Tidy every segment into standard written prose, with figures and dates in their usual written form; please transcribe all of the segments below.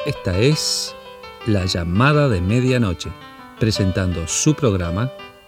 Esta es La Llamada de Medianoche, presentando su programa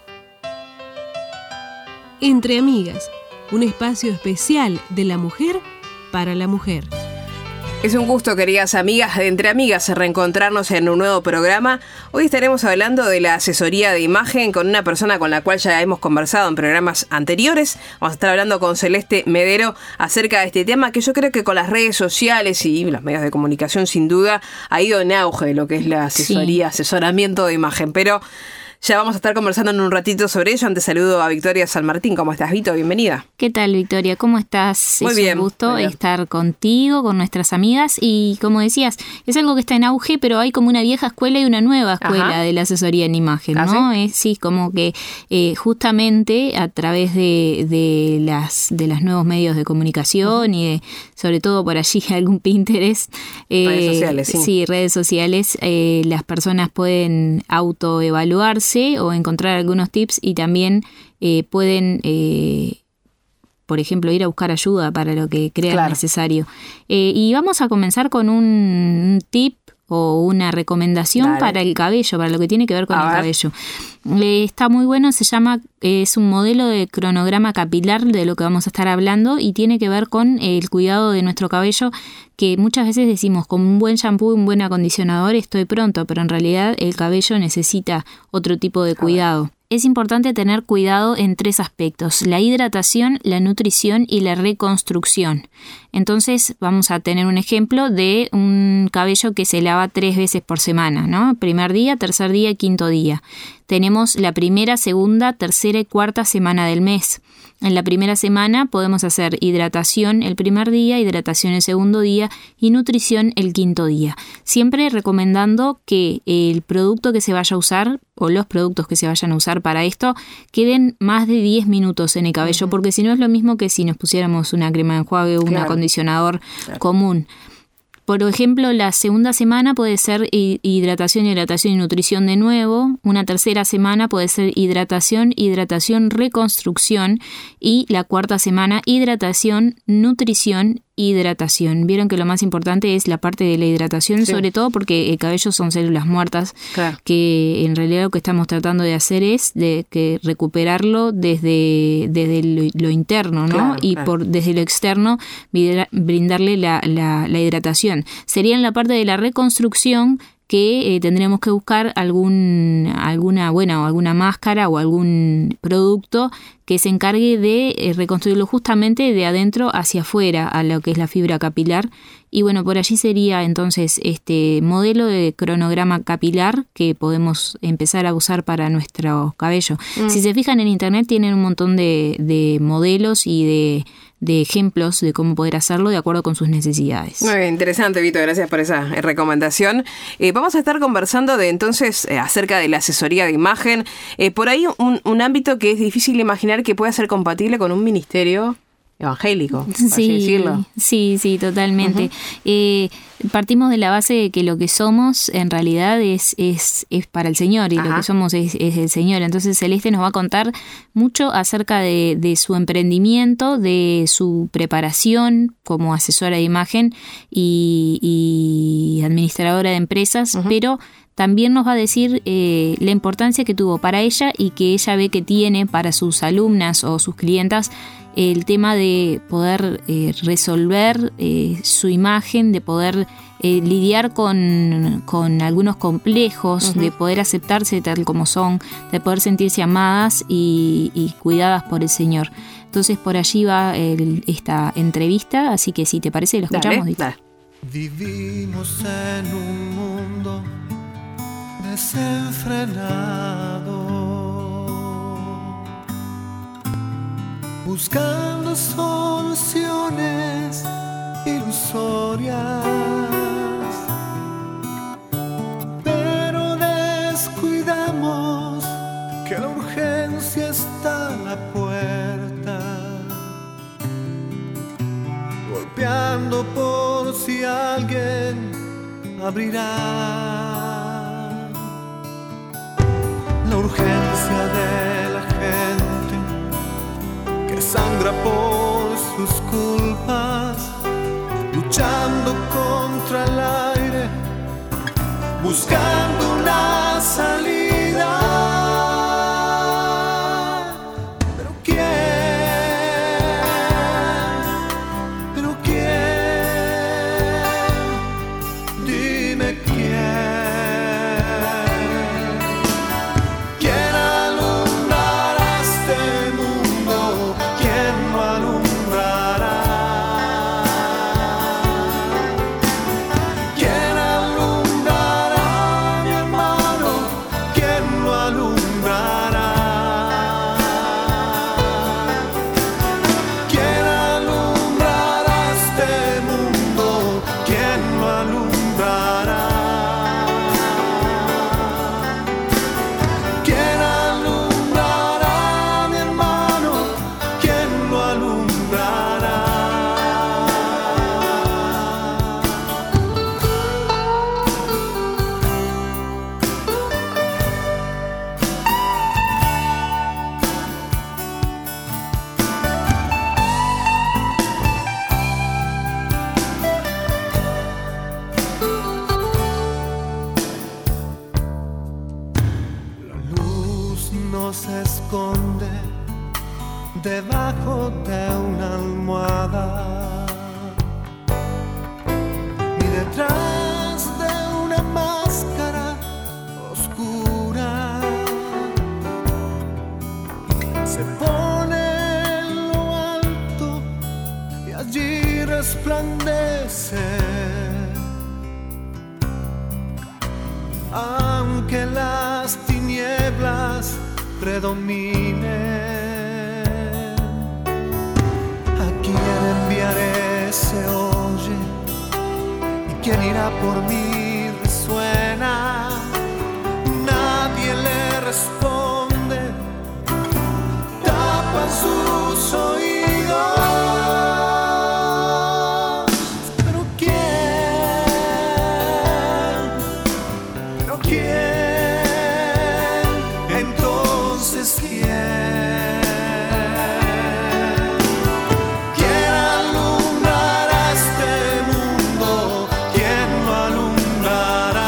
Entre Amigas, un espacio especial de la mujer para la mujer. Es un gusto, queridas amigas de Entre Amigas, reencontrarnos en un nuevo programa. Hoy estaremos hablando de la asesoría de imagen con una persona con la cual ya hemos conversado en programas anteriores. Vamos a estar hablando con Celeste Medero acerca de este tema que yo creo que con las redes sociales y los medios de comunicación sin duda ha ido en auge lo que es la asesoría, asesoramiento de imagen. Pero ya vamos a estar conversando en un ratito sobre ello. Antes saludo a Victoria San Martín. ¿Cómo estás, Vito? Bienvenida. ¿Qué tal, Victoria? ¿Cómo estás? Muy bien. Es un gusto estar contigo, con nuestras amigas. Y como decías, es algo que está en auge, pero hay como una vieja escuela y una nueva escuela de la asesoría en imagen, ¿no? ¿Sí? Sí, como que justamente a través de los nuevos medios de comunicación y de, sobre todo por allí algún Pinterest. Redes sociales, sí. Sí, redes sociales. Las personas pueden autoevaluarse o encontrar algunos tips y también pueden, por ejemplo, ir a buscar ayuda para lo que crean necesario. Y vamos a comenzar con un tip o una recomendación para el cabello, para lo que tiene que ver con el cabello. Está muy bueno, es un modelo de cronograma capilar de lo que vamos a estar hablando y tiene que ver con el cuidado de nuestro cabello, que muchas veces decimos con un buen shampoo y un buen acondicionador estoy pronto, pero en realidad el cabello necesita otro tipo de cuidado. Es importante tener cuidado en 3 aspectos: la hidratación, la nutrición y la reconstrucción. Entonces vamos a tener un ejemplo de un cabello que se lava 3 veces por semana, ¿no? Primer día, tercer día y quinto día. Tenemos la primera, segunda, tercera y cuarta semana del mes. En la primera semana podemos hacer hidratación el primer día, hidratación el segundo día y nutrición el quinto día. Siempre recomendando que el producto que se vaya a usar o los productos que se vayan a usar para esto queden más de 10 minutos en el cabello, porque si no es lo mismo que si nos pusiéramos una crema de enjuague o un acondicionador común. Por ejemplo, la segunda semana puede ser hidratación y nutrición de nuevo. Una tercera semana puede ser hidratación, reconstrucción. Y la cuarta semana, hidratación, nutrición, hidratación. Vieron que lo más importante es la parte de la hidratación, sobre todo porque el cabello son células muertas, que en realidad lo que estamos tratando de hacer es de que recuperarlo desde lo interno, ¿no? Desde lo externo brindarle la hidratación. Sería en la parte de la reconstrucción que tendremos que buscar alguna máscara o algún producto que se encargue de reconstruirlo justamente de adentro hacia afuera a lo que es la fibra capilar. Y bueno, por allí sería entonces este modelo de cronograma capilar que podemos empezar a usar para nuestro cabello. Si se fijan en internet tienen un montón de modelos y de ejemplos de cómo poder hacerlo de acuerdo con sus necesidades. Muy bien, interesante, Vito, gracias por esa recomendación. Vamos a estar conversando entonces acerca de la asesoría de imagen. Por ahí un ámbito que es difícil de imaginar que pueda ser compatible con un ministerio evangélico, por así decirlo. Sí, totalmente. Partimos de la base de que lo que somos en realidad es para el Señor y lo que somos es el Señor. Entonces Celeste nos va a contar mucho acerca de su emprendimiento, de su preparación como asesora de imagen y administradora de empresas, pero también nos va a decir la importancia que tuvo para ella y que ella ve que tiene para sus alumnas o sus clientas el tema de poder resolver su imagen, de poder lidiar con algunos complejos, de poder aceptarse tal como son, de poder sentirse amadas y cuidadas por el Señor. Entonces por allí va esta entrevista, así que si te parece lo escuchamos. Dale. Vivimos en un mundo desenfrenado, buscando soluciones ilusorias, pero descuidamos que la urgencia está a la puerta, golpeando por si alguien abrirá. La urgencia de la gente que sangra por sus culpas, luchando contra el aire buscando una salida. Pero quién, dime quién alumbrará este mundo, quién lo alumbrará. ¿Quién alumbrará, mi hermano? ¿Quién lo alumbrará? ¿Quién alumbrará este mundo? ¿Quién lo alumbrará? ¿Quién alumbrará, mi hermano? ¿Quién lo alumbrará? La luz no se esconde debajo de una almohada, ni detrás de una máscara oscura. Se pone en lo alto y allí resplandece. Aunque las tinieblas predominen, ¿a quién enviaré? Se oye, y quién irá por mí, resuena. Nadie le responde, tapan sus oídos. Pero quién, entonces quién, quién alumbrará este mundo, quién lo alumbrará.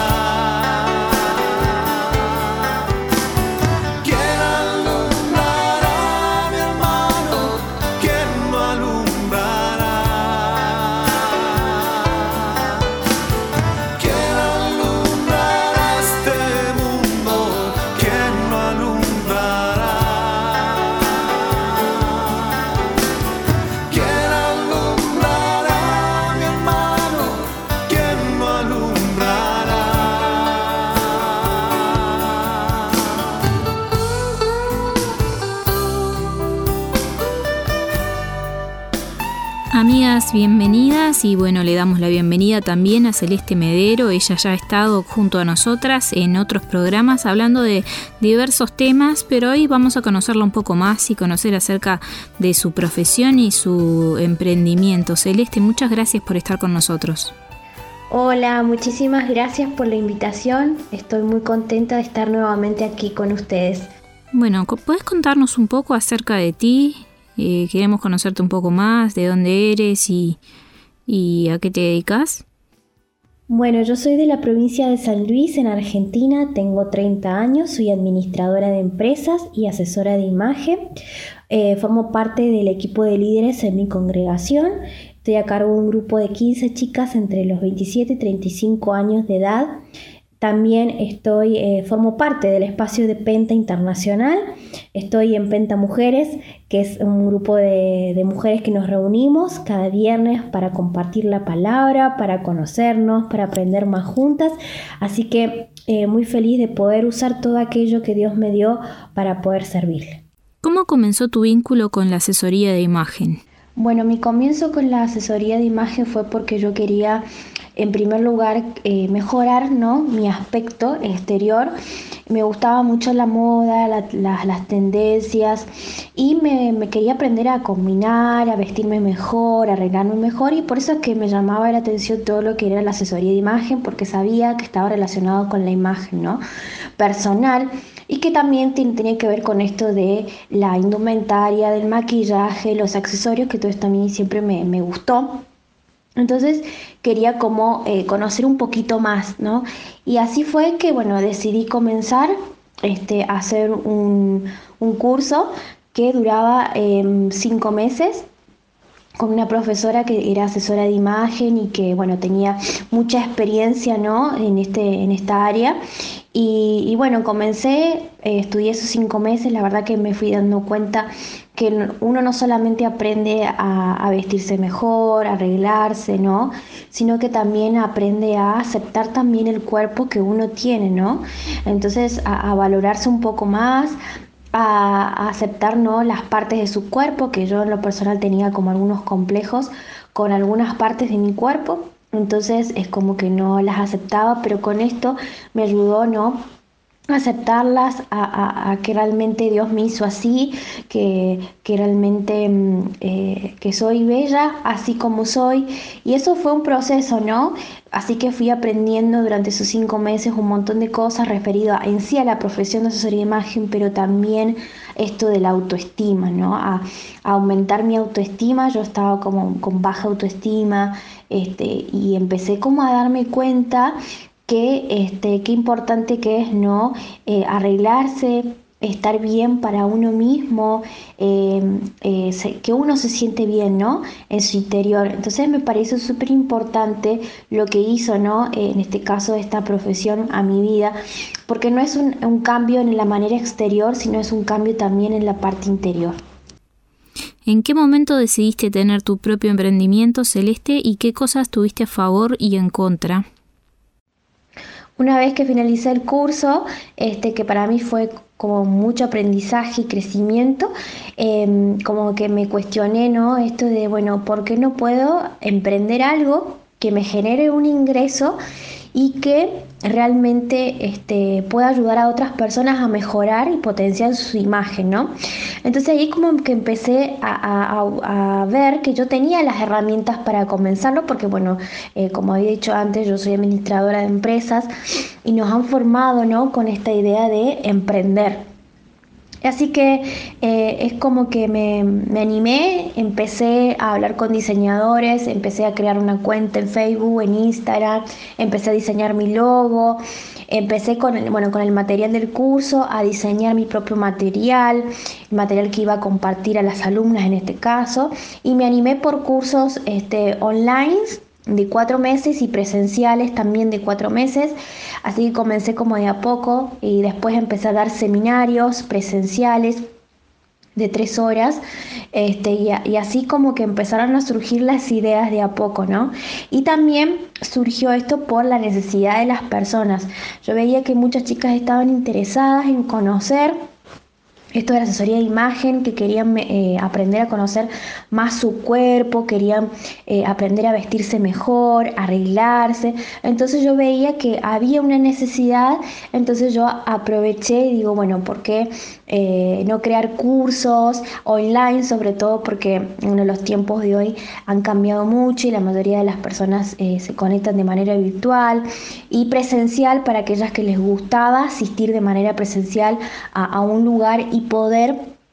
¿Quién alumbrará, mi hermano? ¿Quién lo alumbrará? ¿Quién alumbrará este mundo? ¿Quién lo alumbrará? ¿Quién alumbrará, mi hermano? ¿Quién lo alumbrará? Amigas, bienvenidas y bueno, le damos la bienvenida también a Celeste Medero. Ella ya ha estado junto a nosotras en otros programas hablando de diversos temas, pero hoy vamos a conocerla un poco más y conocer acerca de su profesión y su emprendimiento. Celeste, muchas gracias por estar con nosotros. Hola, muchísimas gracias por la invitación. Estoy muy contenta de estar nuevamente aquí con ustedes. Bueno, ¿puedes contarnos un poco acerca de ti? Queremos conocerte un poco más, de dónde eres y a qué te dedicas. Bueno, yo soy de la provincia de San Luis, en Argentina, tengo 30 años, soy administradora de empresas y asesora de imagen. Formo parte del equipo de líderes en mi congregación. Estoy a cargo de un grupo de 15 chicas entre los 27 y 35 años de edad. También formo parte del espacio de Penta Internacional. Estoy en Penta Mujeres, que es un grupo de mujeres que nos reunimos cada viernes para compartir la palabra, para conocernos, para aprender más juntas. Así que muy feliz de poder usar todo aquello que Dios me dio para poder servirle. ¿Cómo comenzó tu vínculo con la asesoría de imagen? Bueno, mi comienzo con la asesoría de imagen fue porque yo quería, en primer lugar, mejorar, ¿no?, mi aspecto exterior. Me gustaba mucho la moda, las tendencias, y me quería aprender a combinar, a vestirme mejor, a arreglarme mejor, y por eso es que me llamaba la atención todo lo que era la asesoría de imagen, porque sabía que estaba relacionado con la imagen, ¿no?, personal, y que también tenía que ver con esto de la indumentaria, del maquillaje, los accesorios, que todo esto a mí siempre me gustó. Entonces quería como conocer un poquito más, ¿no? Y así fue que, bueno, decidí comenzar a hacer un curso que duraba 5 meses con una profesora que era asesora de imagen y que, bueno, tenía mucha experiencia, ¿no? en esta área. Y bueno, comencé, estudié esos 5 meses, la verdad que me fui dando cuenta que uno no solamente aprende a vestirse mejor, a arreglarse, ¿no? Sino que también aprende a aceptar también el cuerpo que uno tiene, ¿no? Entonces, a valorarse un poco más, a aceptar, ¿no? Las partes de su cuerpo, que yo en lo personal tenía como algunos complejos con algunas partes de mi cuerpo. Entonces es como que no las aceptaba, pero con esto me ayudó, ¿no? Aceptarlas, a que realmente Dios me hizo así, que realmente que soy bella así como soy, y eso fue un proceso, ¿no? Así que fui aprendiendo durante esos 5 meses un montón de cosas referido en sí a la profesión de asesoría de imagen, pero también esto de la autoestima, ¿no? A aumentar mi autoestima. Yo estaba como con baja autoestima, y empecé como a darme cuenta qué importante que es, ¿no? Arreglarse, estar bien para uno mismo, que uno se siente bien, ¿no? En su interior. Entonces me parece súper importante lo que hizo, ¿no? En este caso esta profesión a mi vida, porque no es un cambio en la manera exterior, sino es un cambio también en la parte interior. ¿En qué momento decidiste tener tu propio emprendimiento, Celeste, y qué cosas tuviste a favor y en contra? Una vez que finalicé el curso, que para mí fue como mucho aprendizaje y crecimiento, como que me cuestioné, ¿no? Esto de, bueno, ¿por qué no puedo emprender algo que me genere un ingreso y que realmente pueda ayudar a otras personas a mejorar y potenciar su imagen, ¿no? Entonces ahí como que empecé a ver que yo tenía las herramientas para comenzarlo, porque bueno, como había dicho antes, yo soy administradora de empresas y nos han formado, ¿no? Con esta idea de emprender. Así que es como que me animé, empecé a hablar con diseñadores, empecé a crear una cuenta en Facebook, en Instagram, empecé a diseñar mi logo, empecé con el material del curso a diseñar mi propio material, el material que iba a compartir a las alumnas en este caso, y me animé por cursos online de 4 meses y presenciales también de 4 meses, así que comencé como de a poco y después empecé a dar seminarios presenciales de 3 horas, y así como que empezaron a surgir las ideas de a poco, ¿no? Y también surgió esto por la necesidad de las personas. Yo veía que muchas chicas estaban interesadas en conocer esto de la asesoría de imagen, que querían aprender a conocer más su cuerpo, querían aprender a vestirse mejor, arreglarse. Entonces yo veía que había una necesidad, entonces yo aproveché y digo, bueno, ¿por qué no crear cursos online? Sobre todo porque los tiempos de hoy han cambiado mucho y la mayoría de las personas se conectan de manera virtual y presencial, para aquellas que les gustaba asistir de manera presencial a un lugar y poder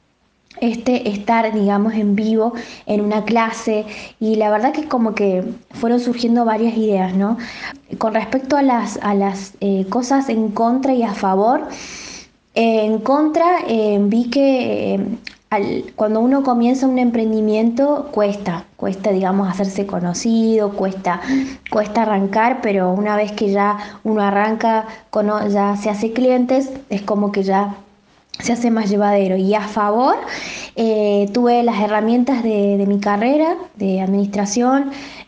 estar, digamos, en vivo en una clase. Y la verdad que como que fueron surgiendo varias ideas, ¿no? Con respecto a las cosas en contra y a favor, en contra vi que cuando uno comienza un emprendimiento cuesta, digamos, hacerse conocido, cuesta arrancar, pero una vez que ya uno arranca, ya se hace clientes, es como que ya se hace más llevadero. Y a favor, tuve las herramientas de mi carrera de administración.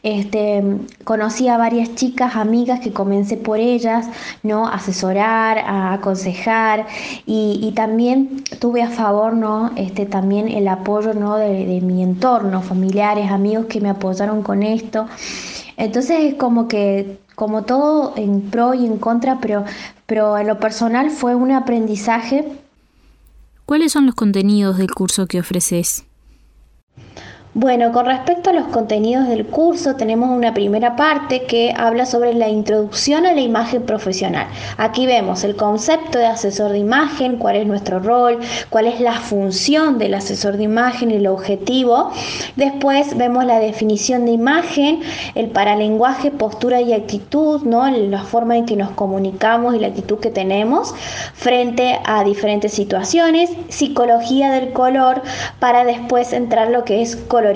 Conocí a varias chicas, amigas, que comencé por ellas, ¿no? A asesorar, a aconsejar, y también tuve a favor, ¿no? También el apoyo, ¿no? de mi entorno, familiares, amigos que me apoyaron con esto. Entonces es como que, como todo, en pro y en contra, pero en lo personal fue un aprendizaje. ¿Cuáles son los contenidos del curso que ofreces? Bueno, con respecto a los contenidos del curso, tenemos una primera parte que habla sobre la introducción a la imagen profesional. Aquí vemos el concepto de asesor de imagen, cuál es nuestro rol, cuál es la función del asesor de imagen y el objetivo. Después vemos la definición de imagen, el paralenguaje, postura y actitud, ¿no? La forma en que nos comunicamos y la actitud que tenemos frente a diferentes situaciones, psicología del color, para después entrar lo que es colorimetría.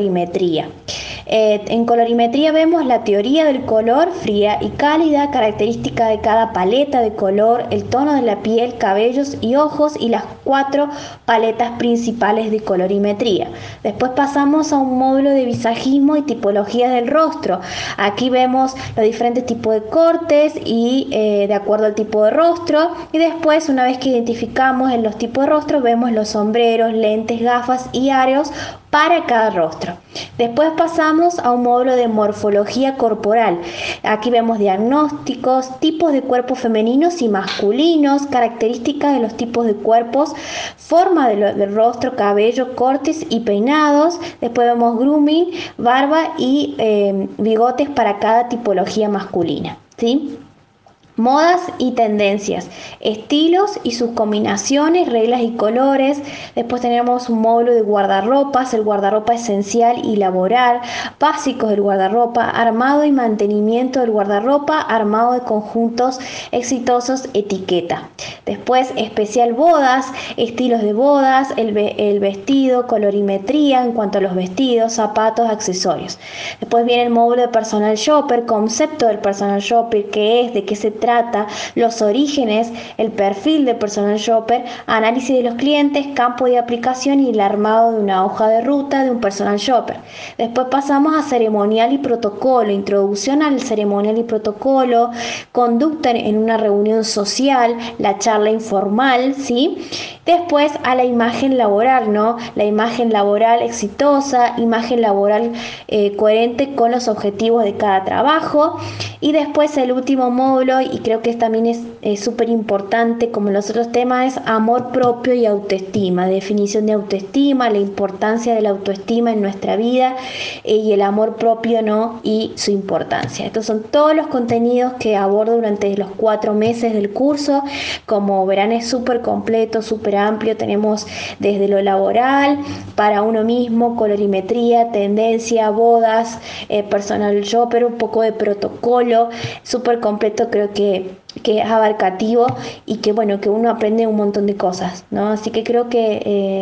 En colorimetría vemos la teoría del color, fría y cálida, característica de cada paleta de color, el tono de la piel, cabellos y ojos y las 4 paletas principales de colorimetría. Después pasamos a un módulo de visajismo y tipologías del rostro. Aquí vemos los diferentes tipos de cortes y de acuerdo al tipo de rostro, y después, una vez que identificamos en los tipos de rostro, vemos los sombreros, lentes, gafas y aros para cada rostro. Después pasamos a un módulo de morfología corporal. Aquí vemos diagnósticos, tipos de cuerpos femeninos y masculinos, características de los tipos de cuerpos, forma del rostro, cabello, cortes y peinados. Después vemos grooming, barba y bigotes para cada tipología masculina, ¿sí? Modas y tendencias, estilos y sus combinaciones, reglas y colores. Después tenemos un módulo de guardarropas, el guardarropa esencial y laboral, básicos del guardarropa, armado y mantenimiento del guardarropa, armado de conjuntos exitosos, etiqueta. Después especial bodas, estilos de bodas, el vestido, colorimetría en cuanto a los vestidos, zapatos, accesorios. Después viene el módulo de personal shopper, concepto del personal shopper, qué es, de qué se trata, los orígenes, el perfil de personal shopper, análisis de los clientes, campo de aplicación y el armado de una hoja de ruta de un personal shopper. Después pasamos a ceremonial y protocolo, introducción al ceremonial y protocolo, conducta en una reunión social, la charla informal, ¿sí? Después a la imagen laboral, ¿no? La imagen laboral exitosa, imagen laboral coherente con los objetivos de cada trabajo. Y después el último módulo, y creo que también es súper importante como los otros temas, es amor propio y autoestima, definición de autoestima, la importancia de la autoestima en nuestra vida y el amor propio, ¿no? Y su importancia. Estos son todos los contenidos que abordo durante los 4 meses del curso. Como verán, es súper completo, súper amplio. Tenemos desde lo laboral, para uno mismo, colorimetría, tendencia, bodas, personal shopper, un poco de protocolo, súper completo. Creo que es abarcativo y que bueno, que uno aprende un montón de cosas, ¿no? Así que creo que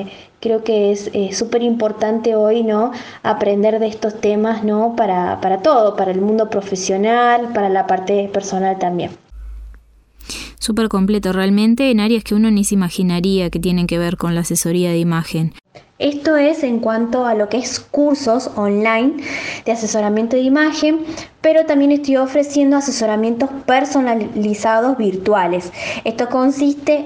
es súper importante hoy, ¿no? Aprender de estos temas, ¿no? Para todo, para el mundo profesional, para la parte personal también. Súper completo realmente, en áreas que uno ni se imaginaría que tienen que ver con la asesoría de imagen. Esto es en cuanto a lo que es cursos online de asesoramiento de imagen, pero también estoy ofreciendo asesoramientos personalizados virtuales. Esto consiste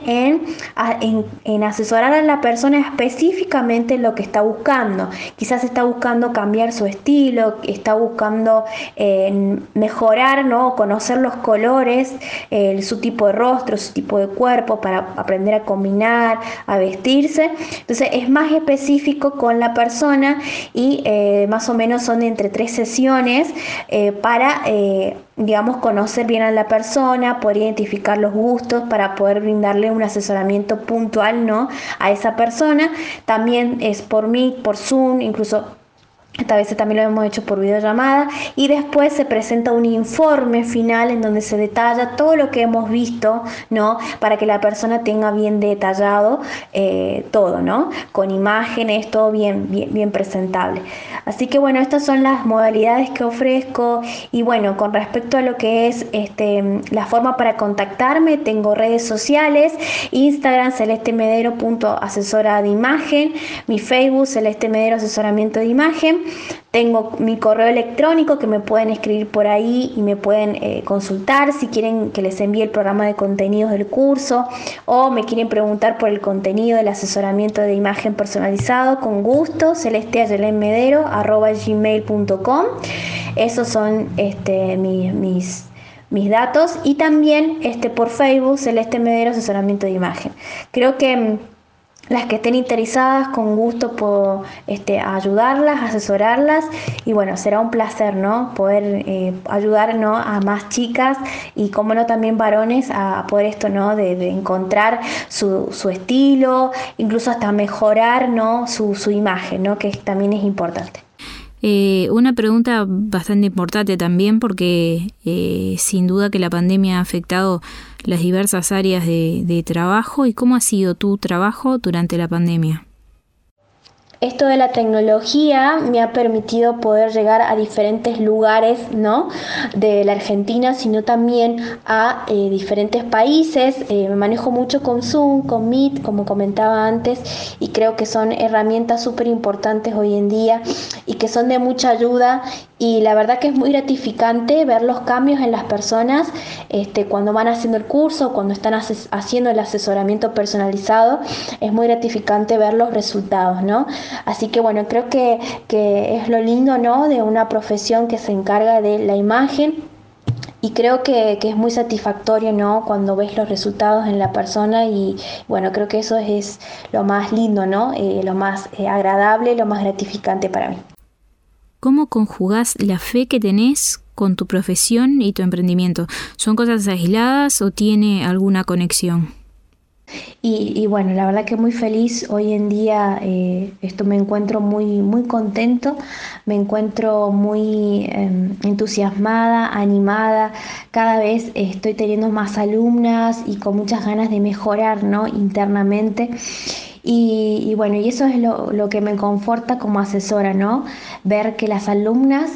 en asesorar a la persona específicamente en lo que está buscando. Quizás está buscando cambiar su estilo, está buscando mejorar, ¿no? Conocer los colores, su tipo de rostro, su tipo de cuerpo, para aprender a combinar, a vestirse. Entonces es más específico con la persona y más o menos son entre 3 sesiones para digamos, conocer bien a la persona, poder identificar los gustos para poder brindarle un asesoramiento puntual, ¿no? A esa persona. También es por Meet, por Zoom, incluso esta vez también lo hemos hecho por videollamada, y después se presenta un informe final en donde se detalla todo lo que hemos visto, ¿no? Para que la persona tenga bien detallado todo, ¿no? Con imágenes, todo bien presentable. Así que bueno, estas son las modalidades que ofrezco. Y bueno, con respecto a lo que es la forma para contactarme, tengo redes sociales: Instagram celestemedero.asesora de imagen, mi Facebook Celeste Medero asesoramiento de imagen. Tengo mi correo electrónico que me pueden escribir por ahí y me pueden consultar si quieren que les envíe el programa de contenidos del curso o me quieren preguntar por el contenido del asesoramiento de imagen personalizado. Con gusto, celesteayelenmedero@gmail.com. Esos son mis datos, y también por Facebook Celeste Medero asesoramiento de imagen. Creo que las que estén interesadas, con gusto puedo ayudarlas, asesorarlas, y bueno, será un placer, ¿no? Poder ayudar, ¿no?, a más chicas y, como no, también varones a poder esto, ¿no?, de encontrar su estilo, incluso hasta mejorar, ¿no?, su imagen, ¿no?, que también es importante. Una pregunta bastante importante también, porque sin duda que la pandemia ha afectado las diversas áreas de trabajo. ¿Y cómo ha sido tu trabajo durante la pandemia? Esto de la tecnología me ha permitido poder llegar a diferentes lugares, ¿no?, de la Argentina, sino también a diferentes países. Me manejo mucho con Zoom, con Meet, como comentaba antes, y creo que son herramientas súper importantes hoy en día y que son de mucha ayuda. Y la verdad que es muy gratificante ver los cambios en las personas cuando van haciendo el curso, cuando están haciendo el asesoramiento personalizado. Es muy gratificante ver los resultados, ¿no? Así que bueno, creo que es lo lindo, ¿no?, de una profesión que se encarga de la imagen. Y creo que es muy satisfactorio, ¿no?, cuando ves los resultados en la persona, y bueno, creo que eso es lo más lindo, ¿no?, lo más agradable, lo más gratificante para mí. ¿Cómo conjugás la fe que tenés con tu profesión y tu emprendimiento? ¿Son cosas aisladas o tiene alguna conexión? Y bueno, la verdad que muy feliz hoy en día. Me encuentro muy contento, me encuentro muy entusiasmada, animada. Cada vez estoy teniendo más alumnas y con muchas ganas de mejorar, ¿no?, internamente. Y bueno, y eso es lo que me conforta como asesora, ¿no? Ver que las alumnas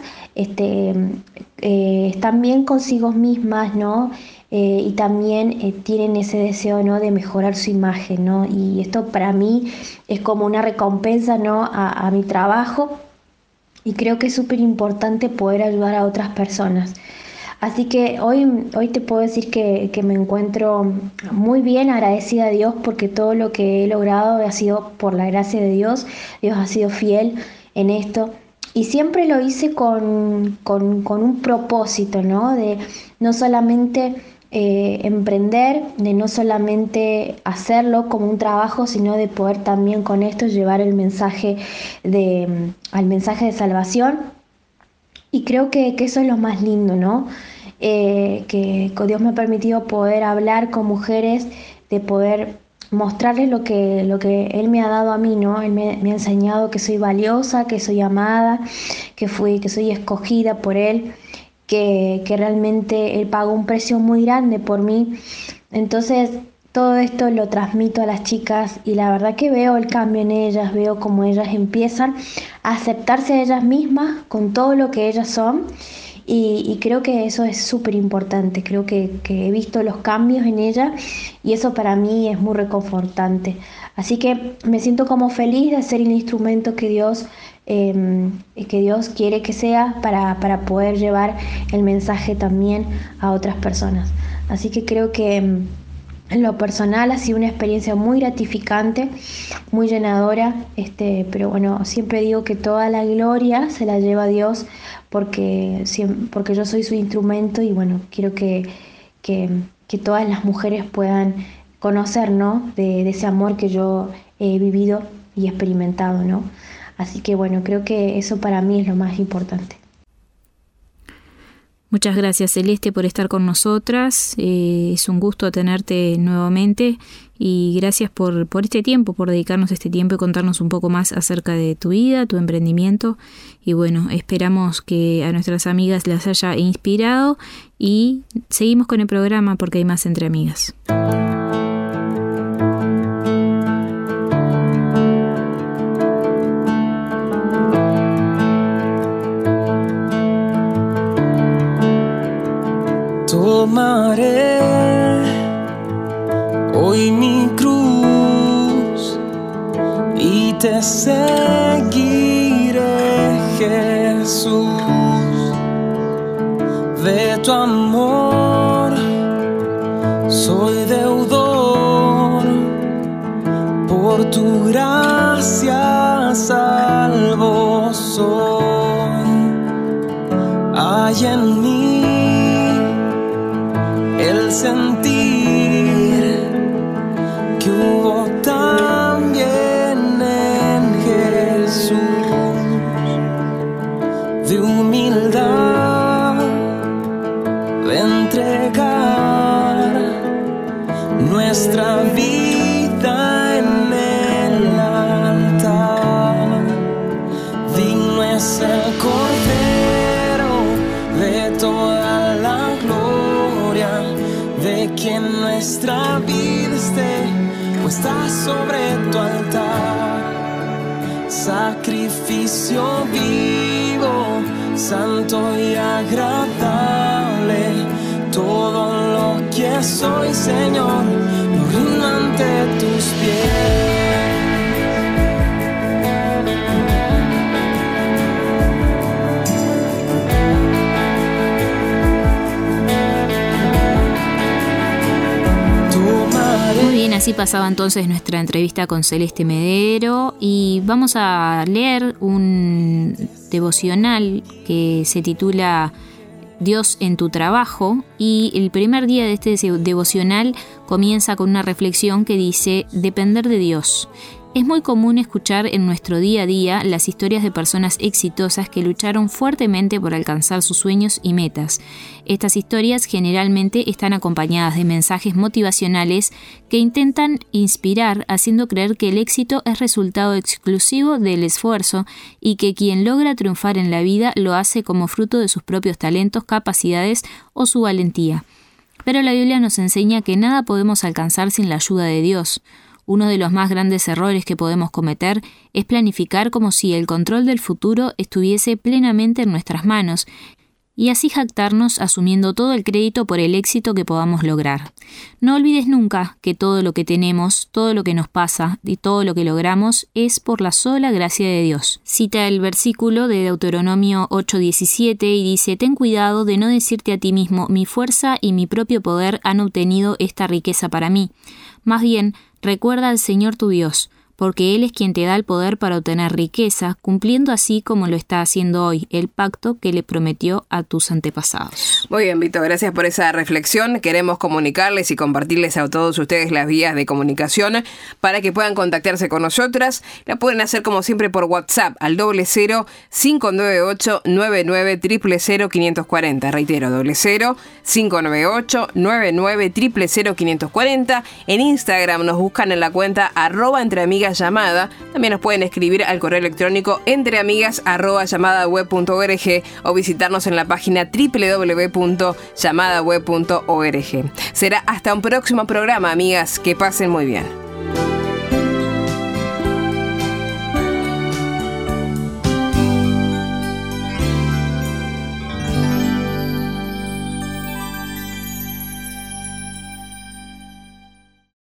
están bien consigo mismas, ¿no? Y también tienen ese deseo, ¿no?, de mejorar su imagen, ¿no? Y esto para mí es como una recompensa, ¿no?, a mi trabajo, y creo que es súper importante poder ayudar a otras personas. Así que hoy te puedo decir que me encuentro muy bien, agradecida a Dios, porque todo lo que he logrado ha sido por la gracia de Dios. Dios ha sido fiel en esto. Y siempre lo hice con un propósito, ¿no?, de no solamente emprender, de no solamente hacerlo como un trabajo, sino de poder también con esto llevar el mensaje al mensaje de salvación. Y creo que eso es lo más lindo, ¿no? Que Dios me ha permitido poder hablar con mujeres, de poder mostrarles lo que Él me ha dado a mí, ¿no? Él me ha enseñado que soy valiosa, que soy amada, que soy escogida por Él, que realmente Él pagó un precio muy grande por mí. Entonces, todo esto lo transmito a las chicas, y la verdad que veo el cambio en ellas, veo cómo ellas empiezan a aceptarse a ellas mismas con todo lo que ellas son, y creo que eso es súper importante. Creo que he visto los cambios en ellas, y eso para mí es muy reconfortante. Así que me siento como feliz de ser el instrumento que Dios quiere que sea para poder llevar el mensaje también a otras personas. Así que creo que en lo personal ha sido una experiencia muy gratificante, muy llenadora, pero bueno, siempre digo que toda la gloria se la lleva Dios, porque yo soy su instrumento, y bueno, quiero que todas las mujeres puedan conocer, ¿no?, de ese amor que yo he vivido y experimentado, ¿no? Así que bueno, creo que eso para mí es lo más importante. Muchas gracias, Celeste, por estar con nosotras. Es un gusto tenerte nuevamente, y gracias por este tiempo, por dedicarnos este tiempo y contarnos un poco más acerca de tu vida, tu emprendimiento. Y bueno, esperamos que a nuestras amigas las haya inspirado, y seguimos con el programa porque hay más Entre Amigas. Tomaré hoy mi cruz y te seguiré, Jesús. De tu amor soy deudor, por tu gracia salvo soy. Hay en mí el sentir que hubo también nuestra vida en el altar. Digno es el Cordero de toda la gloria, de quien nuestra vida esté puesta sobre tu altar. Sacrificio vivo, santo y agradable, todo lo que soy, Señor, lo rindo ante tus pies. Muy bien, así pasaba entonces nuestra entrevista con Celeste Medero y vamos a leer un devocional que se titula Dios en tu trabajo, y el primer día de este devocional comienza con una reflexión que dice: depender de Dios. Es muy común escuchar en nuestro día a día las historias de personas exitosas que lucharon fuertemente por alcanzar sus sueños y metas. Estas historias generalmente están acompañadas de mensajes motivacionales que intentan inspirar, haciendo creer que el éxito es resultado exclusivo del esfuerzo y que quien logra triunfar en la vida lo hace como fruto de sus propios talentos, capacidades o su valentía. Pero la Biblia nos enseña que nada podemos alcanzar sin la ayuda de Dios. Uno de los más grandes errores que podemos cometer es planificar como si el control del futuro estuviese plenamente en nuestras manos y así jactarnos asumiendo todo el crédito por el éxito que podamos lograr. No olvides nunca que todo lo que tenemos, todo lo que nos pasa y todo lo que logramos es por la sola gracia de Dios. Cita el versículo de Deuteronomio 8:17 y dice: ten cuidado de no decirte a ti mismo, mi fuerza y mi propio poder han obtenido esta riqueza para mí. Más bien, recuerda al Señor tu Dios, porque Él es quien te da el poder para obtener riqueza, cumpliendo así como lo está haciendo hoy, el pacto que le prometió a tus antepasados. Muy bien, Vito, gracias por esa reflexión. Queremos comunicarles y compartirles a todos ustedes las vías de comunicación para que puedan contactarse con nosotras. La pueden hacer como siempre por WhatsApp al 00-598-99-000-540. Reitero, 00-598-99-000-540. En Instagram nos buscan en la cuenta @entreamigas llamada. También nos pueden escribir al correo electrónico entreamigas@llamadaweb.org o visitarnos en la página www.llamadaweb.org. Será hasta un próximo programa, amigas. Que pasen muy bien.